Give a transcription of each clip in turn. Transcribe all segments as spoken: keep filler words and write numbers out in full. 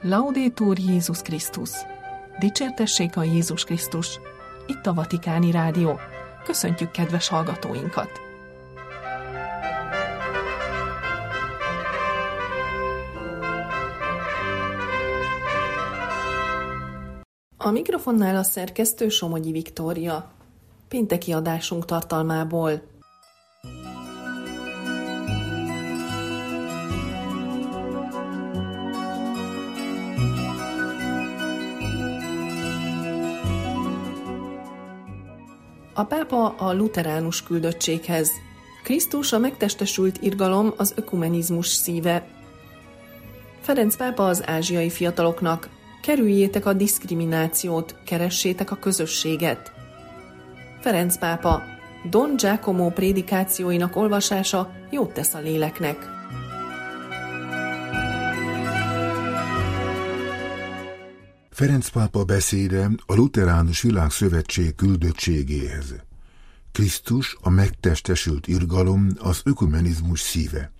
Laudetur Jézus Krisztus! Dicsértessék a Jézus Krisztus! Itt a Vatikáni Rádió. Köszöntjük kedves hallgatóinkat! A mikrofonnál a szerkesztő Somogyi Viktória. Pénteki adásunk tartalmából. A pápa a luteránus küldöttséghez. Krisztus a megtestesült irgalom, az ökumenizmus szíve. Ferenc pápa az ázsiai fiataloknak: kerüljétek a diszkriminációt, keressétek a közösséget. Ferenc pápa: Don Giacomo prédikációinak olvasása jót tesz a léleknek. Ferenc pápa beszéde a Luteránus Világszövetség küldöttségéhez. Krisztus a megtestesült irgalom, az ökumenizmus szíve.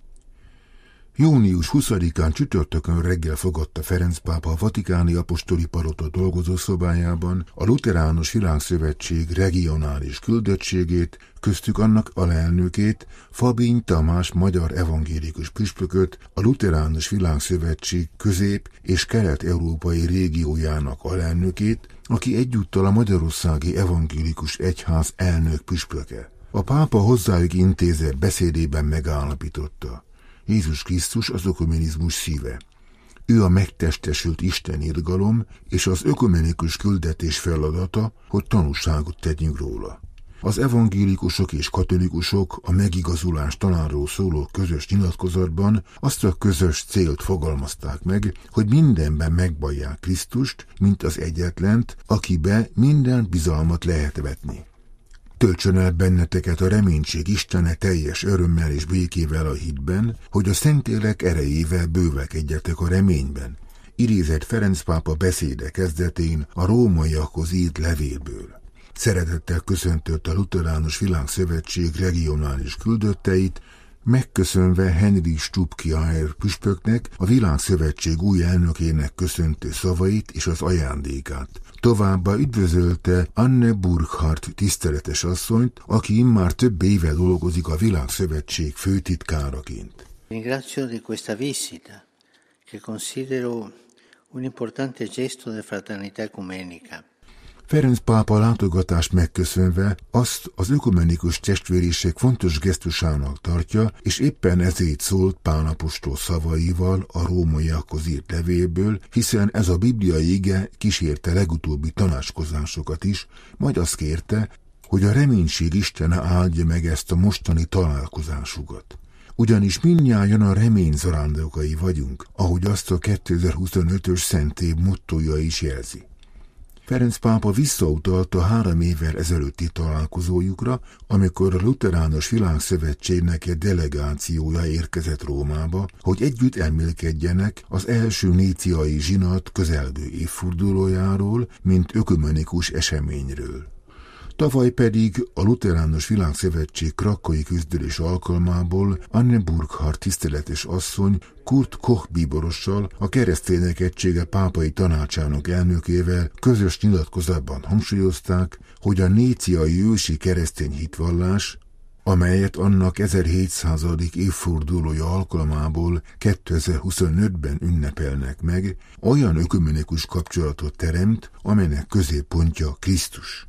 június huszadikán csütörtökön reggel fogadta Ferenc pápa a Vatikáni Apostoli Palota dolgozószobájában a Luteránus Világszövetség regionális küldöttségét, köztük annak alelnökét, Fabiny Tamás magyar evangélikus püspököt, a Luteránus Világszövetség közép- és kelet-európai régiójának alelnökét, aki egyúttal a Magyarországi Evangélikus Egyház elnök püspöke. A pápa hozzájuk intézett beszédében megállapította: Jézus Krisztus az ökumenizmus szíve. Ő a megtestesült Isten irgalom, és az ökumenikus küldetés feladata, hogy tanúságot tegyünk róla. Az evangélikusok és katolikusok a megigazulás tanáról szóló közös nyilatkozatban azt a közös célt fogalmazták meg, hogy mindenben megvallják Krisztust, mint az egyetlent, akibe minden bizalmat lehet vetni. Töltsön el benneteket a reménység Istene teljes örömmel és békével a hitben, hogy a Szentlélek erejével bővelkedjetek a reményben. Idézett Ferenc pápa beszéde kezdetén a rómaiakhoz írt levélből. Szeretettel köszöntött a Luteránus Világszövetség regionális küldötteit, megköszönve Henry Stubkiaer püspöknek, a Világszövetség új elnökének köszöntő szavait és az ajándékát. Továbbá üdvözölte Anne Burkhardt tiszteletes asszonyt, aki immár több éve dolgozik a Világszövetség főtitkáraként. Ringrazio di questa visita, che considero un importante gesto di fraternità ecumenica. Ferenc pápa látogatást megköszönve azt az ökumenikus testvériség fontos gesztusának tartja, és éppen ezért szólt Pál apostol szavaival a rómaiakhoz írt levélből, hiszen ez a bibliai ige kísérte legutóbbi tanácskozásokat is, majd azt kérte, hogy a reménység Istene áldja meg ezt a mostani találkozásukat. Ugyanis mindnyájan a remény zarándokai vagyunk, ahogy azt a kétezer-huszonötös szentév mottója is jelzi. Ferenc pápa visszautalt a három évvel ezelőtti találkozójukra, amikor a Luteránus Világszövetségnek egy delegációja érkezett Rómába, hogy együtt elmélkedjenek az első níciai zsinat közelgő évfordulójáról, mint ökumenikus eseményről. Tavaly pedig a Luteránus Világszövetség krakói küzdülés alkalmából Anne Burkhardt tiszteletes asszony Kurt Koch bíborossal, a Keresztények Egysége pápai tanácsának elnökével közös nyilatkozatban hangsúlyozták, hogy a níciai ősi keresztény hitvallás, amelyet annak ezerhétszázadik évfordulója alkalmából kétezer-huszonötben ünnepelnek meg, olyan ökumenikus kapcsolatot teremt, amelynek középpontja Krisztus.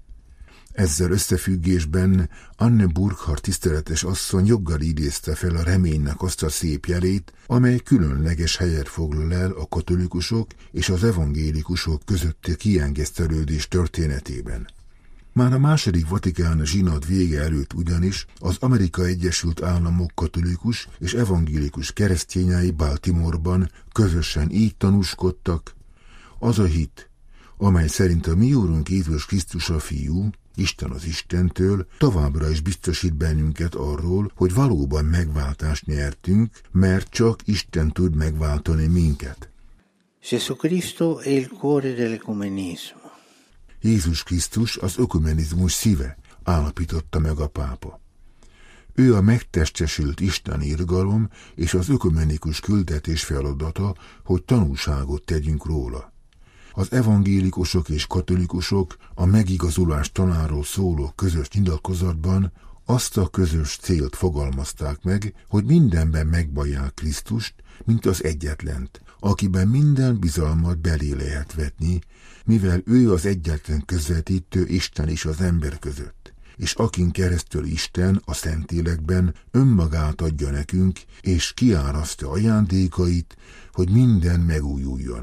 Ezzel összefüggésben Anne Burkhardt tiszteletes asszony joggal idézte fel a reménynek azt a szép jelét, amely különleges helyet foglal el a katolikusok és az evangélikusok közötti kiengesztelődés történetében. Már a második vatikáni zsinat vége előtt ugyanis az Amerikai Egyesült Államok katolikus és evangélikus keresztényei Baltimoreban közösen így tanúskodtak: az a hit, amely szerint a mi Úrunk Jézus Krisztus a Fiú, Isten az Istentől, továbbra is biztosít bennünket arról, hogy valóban megváltást nyertünk, mert csak Isten tud megváltani minket. Gesù Cristo è il cuore dell'ecumenismo. Jézus Krisztus az ökumenizmus szíve, állapította meg a pápa. Ő a megtestesült Isten irgalom és az ökumenikus küldetés feladata, hogy tanúságot tegyünk róla. Az evangélikusok és katolikusok a megigazulás tanáról szóló közös nyilatkozatban azt a közös célt fogalmazták meg, hogy mindenben megvallják Krisztust, mint az egyetlent, akiben minden bizalmat belé lehet vetni, mivel ő az egyetlen közvetítő Isten és az ember között, és akin keresztül Isten a Szentlélekben önmagát adja nekünk, és kiárasztja ajándékait, hogy minden megújuljon.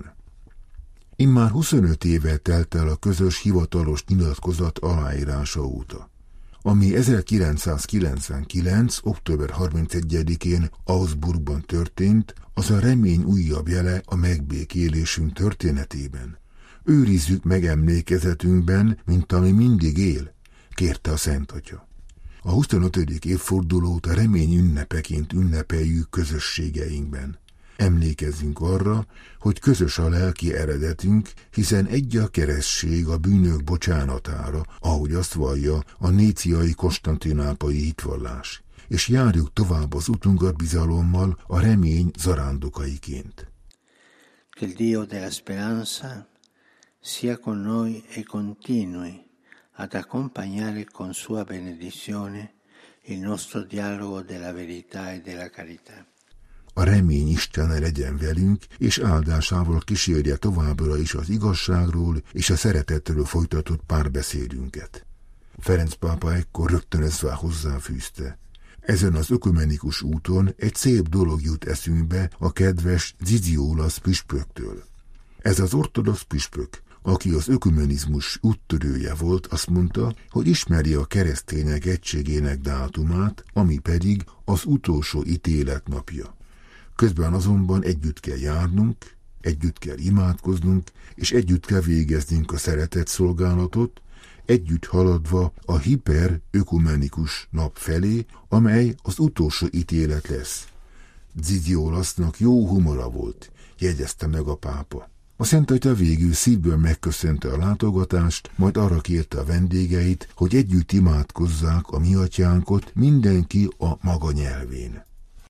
Immár huszonöt éve telt el a közös hivatalos nyilatkozat aláírása óta, ami ezerkilencszázkilencvenkilenc. október harmincegyedikén Augsburgban történt, az a remény újabb jele a megbékélésünk történetében. Őrizzük meg emlékezetünkben, mint ami mindig él, kérte a Szent Atya. A huszonötödik évfordulót a remény ünnepeként ünnepeljük közösségeinkben. Emlékezzünk arra, hogy közös a lelki eredetünk, hiszen egy a keresztség a bűnök bocsánatára, ahogy azt vallja a níciai konstantinápolyi hitvallás, és járjuk tovább az utunkat bizalommal a remény zarándokaiként. Che il Dio della speranza sia con noi e continui ad accompagnare con sua benedizione il nostro dialogo della verità e della carità. A remény Istene legyen velünk, és áldásával kísérje továbbra is az igazságról és a szeretetről folytatott párbeszédünket. Ferenc pápa ekkor rögtönözve hozzáfűzte: ezen az ökumenikus úton egy szép dolog jut eszünkbe a kedves Dzidziolasz püspöktől. Ez az ortodox püspök, aki az ökumenizmus úttörője volt, azt mondta, hogy ismeri a keresztények egységének dátumát, ami pedig az utolsó ítélet napja. Közben azonban együtt kell járnunk, együtt kell imádkoznunk, és együtt kell végeznünk a szeretet szolgálatot, együtt haladva a hiper-ökumenikus nap felé, amely az utolsó ítélet lesz. Dzidiolasznak jó humora volt, jegyezte meg a pápa. A Szent Atya végül szívből megköszönte a látogatást, majd arra kérte a vendégeit, hogy együtt imádkozzák a mi atyánkot, mindenki a maga nyelvén.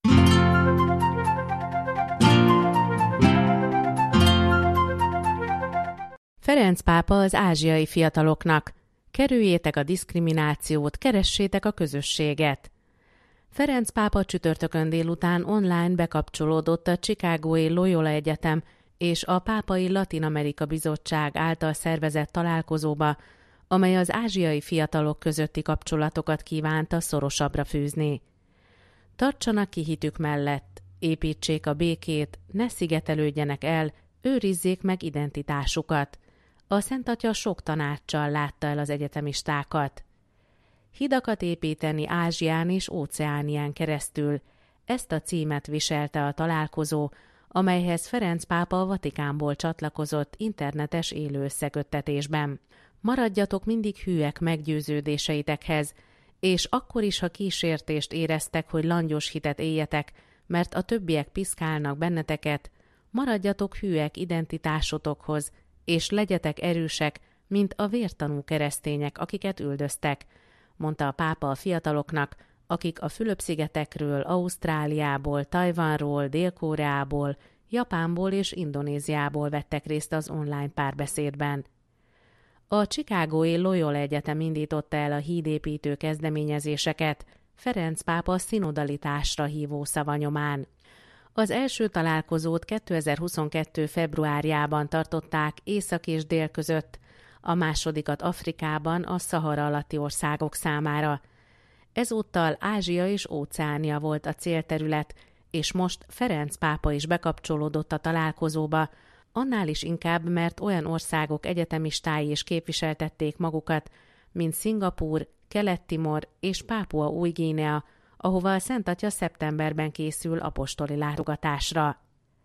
Ferenc pápa az ázsiai fiataloknak: kerüljétek a diszkriminációt, keressétek a közösséget. Ferenc pápa csütörtökön délután online bekapcsolódott a Chicagói Loyola Egyetem és a Pápai Latin-Amerika Bizottság által szervezett találkozóba, amely az ázsiai fiatalok közötti kapcsolatokat kívánta szorosabbra fűzni. Tartsanak ki hitük mellett, építsék a békét, ne szigetelődjenek el, őrizzék meg identitásukat. A Szent Atya sok tanáccsal látta el az egyetemistákat. Hidakat építeni Ázsián és Óceánián keresztül, ezt a címet viselte a találkozó, amelyhez Ferenc pápa a Vatikánból csatlakozott internetes élő összeköttetésben. Maradjatok mindig hűek meggyőződéseitekhez, és akkor is, ha kísértést éreztek, hogy langyos hitet éljetek, mert a többiek piszkálnak benneteket, maradjatok hűek identitásotokhoz, és legyetek erősek, mint a vértanú keresztények, akiket üldöztek, mondta a pápa a fiataloknak, akik a Fülöp-szigetekről, Ausztráliából, Tajvanról, Dél-Koreából, Japánból és Indonéziából vettek részt az online párbeszédben. A Chicagói Loyola Egyetem indította el a hídépítő kezdeményezéseket Ferenc pápa szinodalitásra hívó szavanyomán. Az első találkozót kétezer-huszonkettő februárjában tartották észak és dél között, a másodikat Afrikában a Szahara alatti országok számára. Ezúttal Ázsia és Óceánia volt a célterület, és most Ferenc pápa is bekapcsolódott a találkozóba, annál is inkább, mert olyan országok egyetemistái is képviseltették magukat, mint Szingapúr, Kelet-Timor és Pápua Új-Guinea, ahova a Szent Atya szeptemberben készül apostoli látogatásra.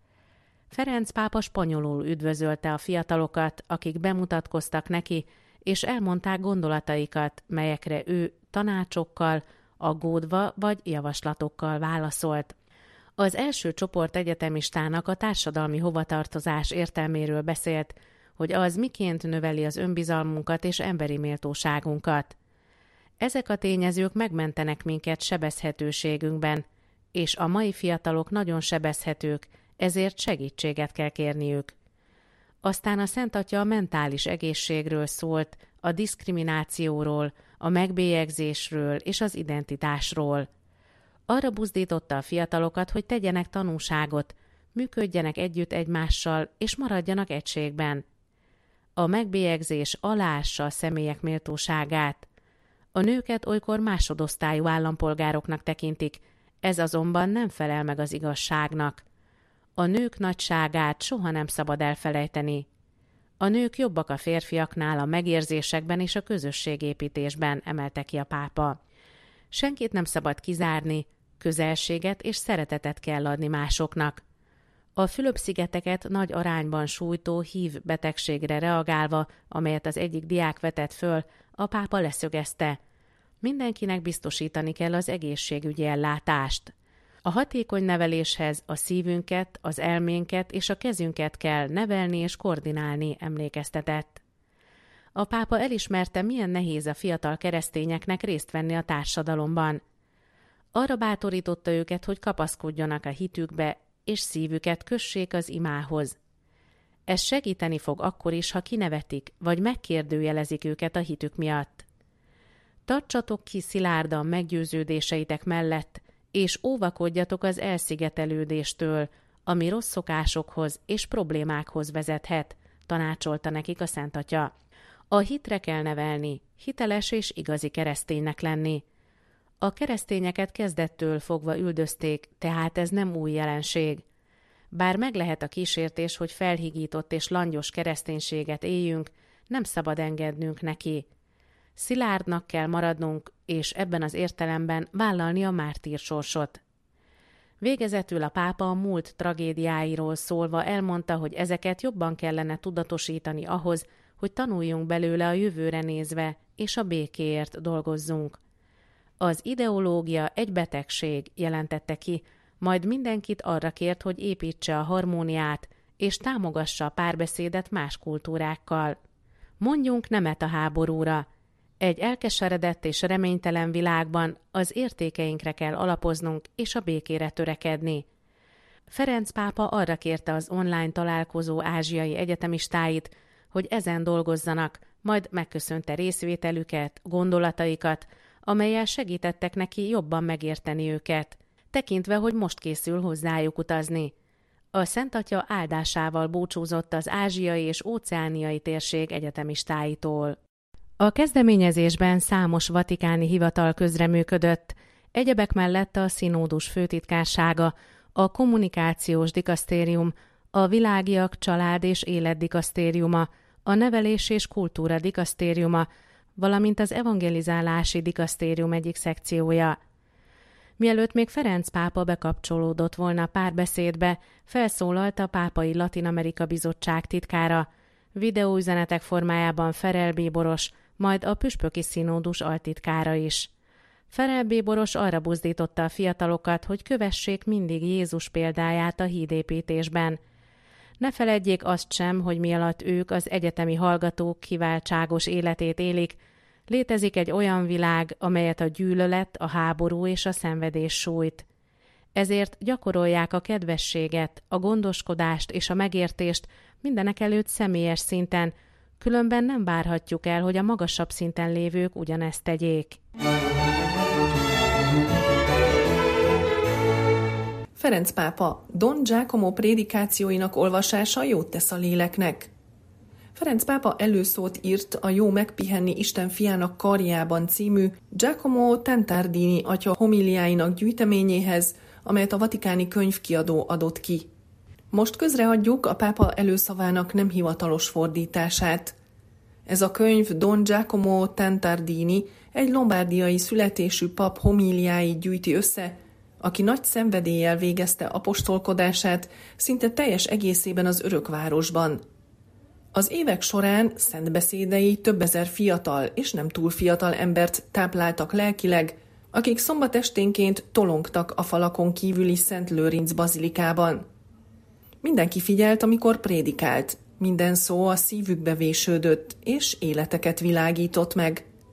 Ferenc pápa spanyolul üdvözölte a fiatalokat, akik bemutatkoztak neki, és elmondták gondolataikat, melyekre ő tanácsokkal, aggódva vagy javaslatokkal válaszolt. Az első csoport egyetemistának a társadalmi hovatartozás értelméről beszélt, hogy az miként növeli az önbizalmunkat és emberi méltóságunkat. Ezek a tényezők megmentenek minket sebezhetőségünkben, és a mai fiatalok nagyon sebezhetők, ezért segítséget kell kérniük. Aztán a Szent Atya a mentális egészségről szólt, a diszkriminációról, a megbélyegzésről és az identitásról. Arra buzdította a fiatalokat, hogy tegyenek tanúságot, működjenek együtt egymással és maradjanak egységben. A megbélyegzés aláássa a személyek méltóságát. A nőket olykor másodosztályú állampolgároknak tekintik, ez azonban nem felel meg az igazságnak. A nők nagyságát soha nem szabad elfelejteni. A nők jobbak a férfiaknál a megérzésekben és a közösségépítésben, emelte ki a pápa. Senkit nem szabad kizárni, közelséget és szeretetet kell adni másoknak. A Fülöp-szigeteket nagy arányban sújtó hív betegségre reagálva, amelyet az egyik diák vetett föl, a pápa leszögezte. Mindenkinek biztosítani kell az egészségügyi ellátást. A hatékony neveléshez a szívünket, az elménket és a kezünket kell nevelni és koordinálni, emlékeztetett. A pápa elismerte, milyen nehéz a fiatal keresztényeknek részt venni a társadalomban. Arra bátorította őket, hogy kapaszkodjanak a hitükbe, és szívüket kössék az imához. Ez segíteni fog akkor is, ha kinevetik, vagy megkérdőjelezik őket a hitük miatt. Tartsatok ki szilárdan meggyőződéseitek mellett, és óvakodjatok az elszigetelődéstől, ami rossz szokásokhoz és problémákhoz vezethet, tanácsolta nekik a Szent Atya. A hitre kell nevelni, hiteles és igazi kereszténynek lenni. A keresztényeket kezdettől fogva üldözték, tehát ez nem új jelenség. Bár meg lehet a kísértés, hogy felhigított és langyos kereszténységet éljünk, nem szabad engednünk neki. Szilárdnak kell maradnunk, és ebben az értelemben vállalni a mártír sorsot. Végezetül a pápa a múlt tragédiáiról szólva elmondta, hogy ezeket jobban kellene tudatosítani ahhoz, hogy tanuljunk belőle a jövőre nézve, és a békéért dolgozzunk. Az ideológia egy betegség, jelentette ki, majd mindenkit arra kért, hogy építse a harmóniát, és támogassa a párbeszédet más kultúrákkal. Mondjunk nemet a háborúra. Egy elkeseredett és reménytelen világban az értékeinkre kell alapoznunk és a békére törekedni. Ferenc pápa arra kérte az online találkozó ázsiai egyetemistáit, hogy ezen dolgozzanak, majd megköszönte részvételüket, gondolataikat, amellyel segítettek neki jobban megérteni őket, tekintve, hogy most készül hozzájuk utazni. A Szent Atya áldásával búcsúzott az ázsiai és óceániai térség egyetemistáitól. A kezdeményezésben számos vatikáni hivatal közreműködött, egyebek mellett a Szinódus főtitkársága, a kommunikációs dikasztérium, a világiak család és élet dikasztériuma, a nevelés és kultúra dikasztériuma, valamint az evangelizálási dikasztérium egyik szekciója. Mielőtt még Ferenc pápa bekapcsolódott volna párbeszédbe, felszólalt a Pápai Latin-Amerika Bizottság titkára, videóüzenetek formájában Ferel Bíboros, majd a Püspöki Szinódus altitkára is. Ferel Bíboros arra buzdította a fiatalokat, hogy kövessék mindig Jézus példáját a hídépítésben. Ne feledjék azt sem, hogy mi alatt ők az egyetemi hallgatók kiváltságos életét élik, létezik egy olyan világ, amelyet a gyűlölet, a háború és a szenvedés sújt. Ezért gyakorolják a kedvességet, a gondoskodást és a megértést mindenekelőtt személyes szinten, különben nem várhatjuk el, hogy a magasabb szinten lévők ugyanezt tegyék. Ferenc pápa, Don Giacomo prédikációinak olvasása jót tesz a léleknek. Ferenc pápa előszót írt a Jó megpihenni Isten fiának karjában című Giacomo Tantardini atya homiliáinak gyűjteményéhez, amelyet a vatikáni könyvkiadó adott ki. Most közreadjuk a pápa előszavának nem hivatalos fordítását. Ez a könyv Don Giacomo Tantardini egy lombárdiai születésű pap homiliáit gyűjti össze, aki nagy szenvedéllyel végezte apostolkodását szinte teljes egészében az örökvárosban. Az évek során szentbeszédei több ezer fiatal és nem túl fiatal embert tápláltak lelkileg, akik szombatesténként tolongtak a falakon kívüli Szent Lőrinc bazilikában. Mindenki figyelt, amikor prédikált, minden szó a szívükbe vésődött, és életeket világított meg.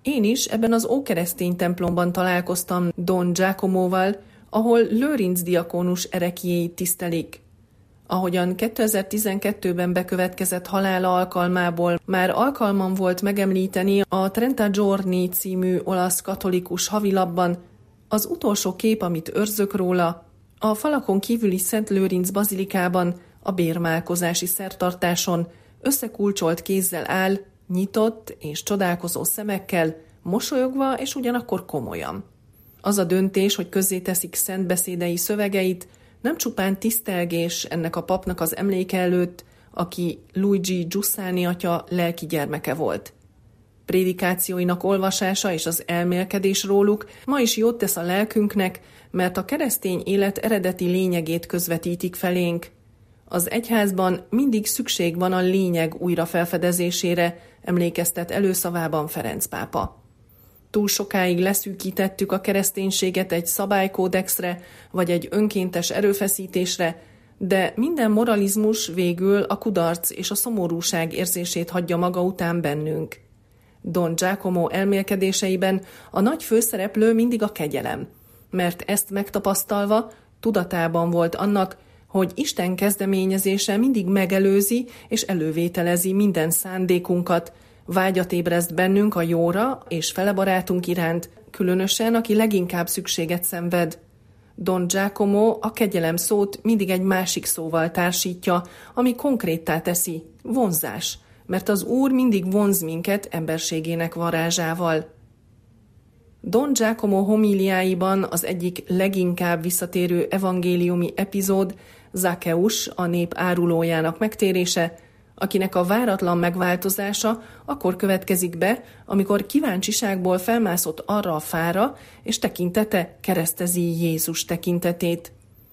Én is ebben az ókeresztény templomban találkoztam Don Giacomóval, ahol Lőrinc diakónus ereklyéit tisztelik. Ahogyan kétezer-tizenkettőben bekövetkezett halála alkalmából már alkalmam volt megemlíteni a Trenta Giorni című olasz katolikus havilapban, az utolsó kép, amit őrzök róla, a falakon kívüli Szent Lőrinc bazilikában, a bérmálkozási szertartáson összekulcsolt kézzel áll, nyitott és csodálkozó szemekkel, mosolyogva és ugyanakkor komolyan. Az a döntés, hogy közzéteszik szent beszédei szövegeit, nem csupán tisztelgés ennek a papnak az emléke előtt, aki Luigi Giussani atya lelki gyermeke volt. Prédikációinak olvasása és az elmélkedés róluk ma is jót tesz a lelkünknek, mert a keresztény élet eredeti lényegét közvetítik felénk. Az egyházban mindig szükség van a lényeg újrafelfedezésére, emlékeztet előszavában Ferenc pápa. Túl sokáig leszűkítettük a kereszténységet egy szabálykódexre, vagy egy önkéntes erőfeszítésre, de minden moralizmus végül a kudarc és a szomorúság érzését hagyja maga után bennünk. Don Giacomo elmélkedéseiben a nagy főszereplő mindig a kegyelem, mert ezt megtapasztalva tudatában volt annak, hogy Isten kezdeményezése mindig megelőzi és elővételezi minden szándékunkat, vágyat ébreszt bennünk a jóra és fele barátunk iránt, különösen aki leginkább szükséget szenved. Don Giacomo a kegyelem szót mindig egy másik szóval társítja, ami konkréttá teszi, vonzás, mert az Úr mindig vonz minket emberségének varázsával. Don Giacomo homíliáiban az egyik leginkább visszatérő evangéliumi epizód Zakkeus, a nép árulójának megtérése, akinek a váratlan megváltozása akkor következik be, amikor kíváncsiságból felmászott arra a fára, és tekintete keresztezi Jézus tekintetét.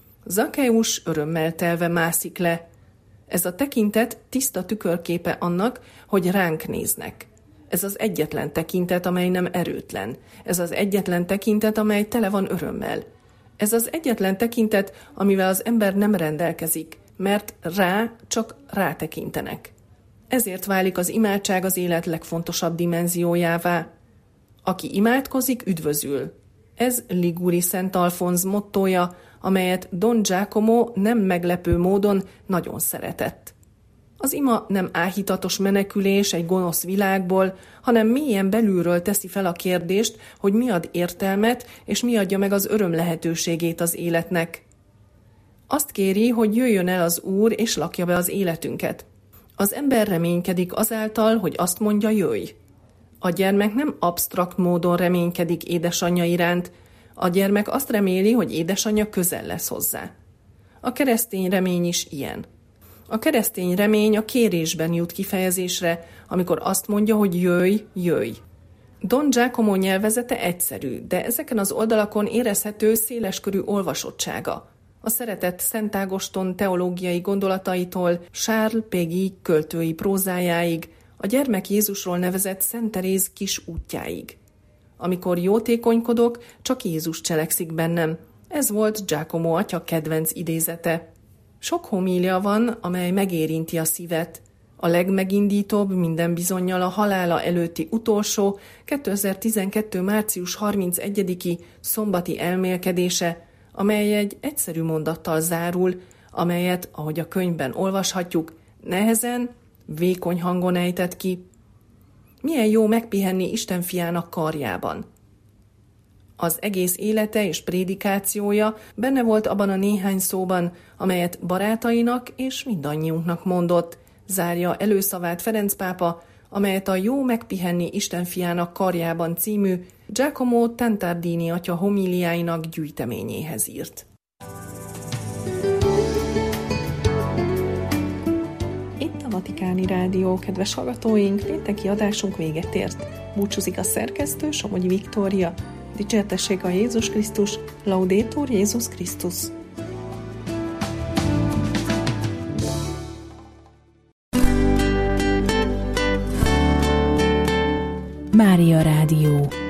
Zakkeus örömmel telve mászik le. Ez a tekintet tiszta tükörképe annak, hogy ránk néznek. Ez az egyetlen tekintet, amely nem erőtlen. Ez az egyetlen tekintet, amely tele van örömmel. Ez az egyetlen tekintet, amivel az ember nem rendelkezik, mert rá csak rátekintenek. Ezért válik az imádság az élet legfontosabb dimenziójává. Aki imádkozik, üdvözül. Ez Liguri Szent Alfonz mottója, amelyet Don Giacomo nem meglepő módon nagyon szeretett. Az ima nem áhítatos menekülés egy gonosz világból, hanem mélyen belülről teszi fel a kérdést, hogy mi ad értelmet, és mi adja meg az öröm lehetőségét az életnek. Azt kéri, hogy jöjjön el az Úr, és lakja be az életünket. Az ember reménykedik azáltal, hogy azt mondja, jöjj. A gyermek nem absztrakt módon reménykedik édesanyja iránt, a gyermek azt reméli, hogy édesanyja közel lesz hozzá. A keresztény remény is ilyen. A keresztény remény a kérésben jut kifejezésre, amikor azt mondja, hogy jöjj, jöjj. Don Giacomo nyelvezete egyszerű, de ezeken az oldalakon érezhető széleskörű olvasottsága. A szeretett Szent Ágoston teológiai gondolataitól Charles Péguy költői prózájáig, a gyermek Jézusról nevezett Szent Teréz kis útjáig. Amikor jótékonykodok, csak Jézus cselekszik bennem. Ez volt Giacomo atya kedvenc idézete. Sok homília van, amely megérinti a szívet. A legmegindítóbb minden bizonnyal a halála előtti utolsó, kétezer-tizenkettő. március harmincegyediki szombati elmélkedése, amely egy egyszerű mondattal zárul, amelyet, ahogy a könyvben olvashatjuk, nehezen, vékony hangon ejtett ki. Milyen jó megpihenni Isten fiának karjában. Az egész élete és prédikációja benne volt abban a néhány szóban, amelyet barátainak és mindannyiunknak mondott, zárja előszavát Ferenc pápa, amelyet a Jó megpihenni Isten fiának karjában című Giacomo Tantardini atya homíliáinak gyűjteményéhez írt. Itt a Vatikáni Rádió, kedves hallgatóink, pénteki adásunk véget ért. Búcsúzik a szerkesztő, Somogyi Viktória. Dicsértessék a Jézus Krisztus, Laudetur Jézus Krisztus. Mária Rádió.